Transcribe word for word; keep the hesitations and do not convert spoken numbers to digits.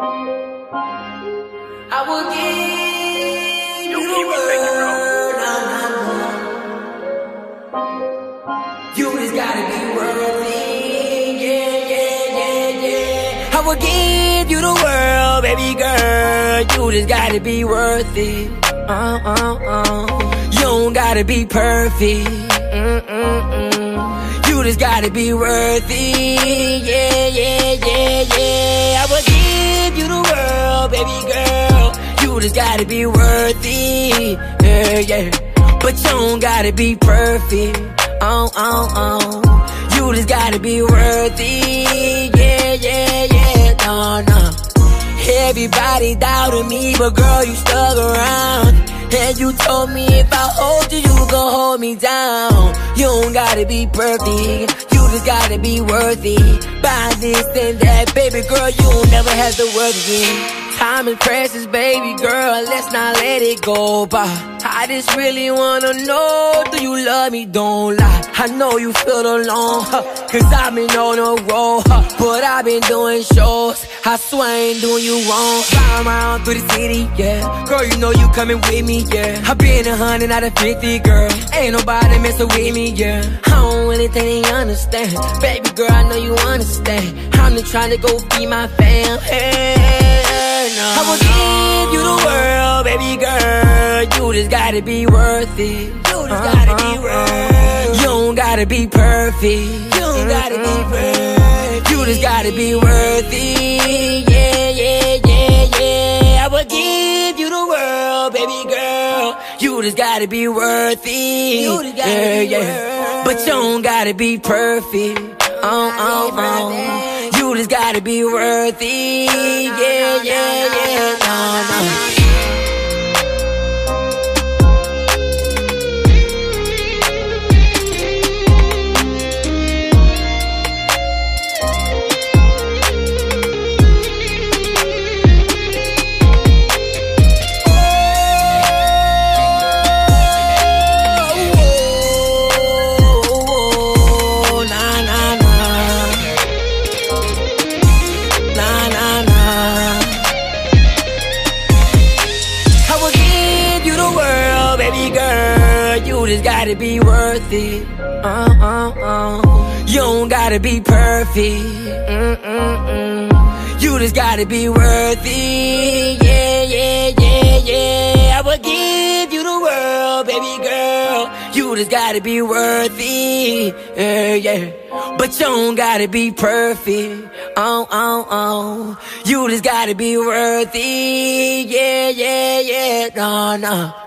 I will give you the world. You just gotta be worthy. Yeah, yeah, yeah, yeah. I will give you the world, baby girl. You just gotta be worthy. Uh, uh, uh. You don't gotta be perfect. Mm, mm, mm. You just gotta be worthy. Yeah, yeah, yeah, yeah. I will give you the world, baby girl. You just gotta be worthy. Yeah, yeah. But you don't gotta be perfect. Oh, oh, oh. You just gotta be worthy. Yeah, yeah, yeah. No, no. Everybody doubted me, but girl, you stuck around. And you told me if I hold you, you gon' hold me down. You don't gotta be perfect, you just gotta be worthy. Buy this and that, baby girl, you don't never have to work again. Time is precious, baby girl, let's not let it go by. I just really wanna know, do you love me? Don't lie. I know you feel alone, huh, cause I've been on a roll, huh, but I've been doing shows. I swear I ain't doing you wrong. Flying around through the city, yeah. Girl, you know you coming with me, yeah. I been a hundred out of fifty, girl. Ain't nobody messing with me, yeah. I don't really think they understand. Baby girl, I know you understand. I'm just trying to go feed my fam. Hey, no. I will give you the world, baby girl. You just gotta be worth it. You just gotta be worth. You don't gotta be perfect. You don't gotta be perfect. You just gotta be worthy. Yeah, yeah, yeah, yeah. I will give you the world, baby girl. You just gotta be worthy. You just gotta yeah, be yeah. But you don't gotta be perfect. Oh, oh, oh. You just gotta be worthy. Yeah, yeah, yeah. No, no. You just gotta be worth it. Uh, uh, uh. You don't gotta be perfect. Mm, mm, mm. You just gotta be worthy. Yeah, yeah, yeah, yeah. I will give you the world, baby girl. You just gotta be worthy. Yeah, yeah. But you don't gotta be perfect. Oh, oh, oh. You just gotta be worthy. Yeah, yeah, yeah. No, no.